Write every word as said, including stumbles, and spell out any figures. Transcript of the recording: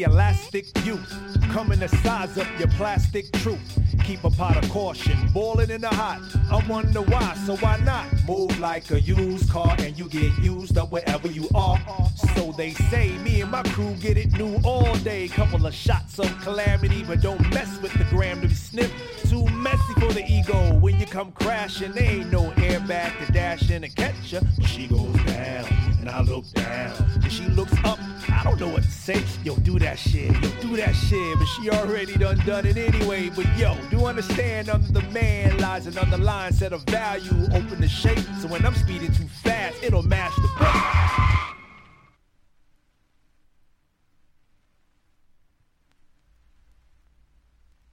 elastic youth. Coming to size up your plastic truth. Keep a pot of caution, boiling in the hot. I wonder why, so why not? Move like a used car and you get used up wherever you are. So they say, me and my crew get it new all day. Couple of shots of calamity, but don't mess with the gram to be sniffed. Too messy for the ego. When you come crashing, there ain't no airbag to dash in and catch ya. She goes down, and I look down. And she looks up, I don't know what to say. Yo, do that shit, yo, do that shit. But she already done done it anyway. But yo, do understand under the man lies an underlying set of value. Open the shape, so when I'm speeding too fast, it'll mash the brakes.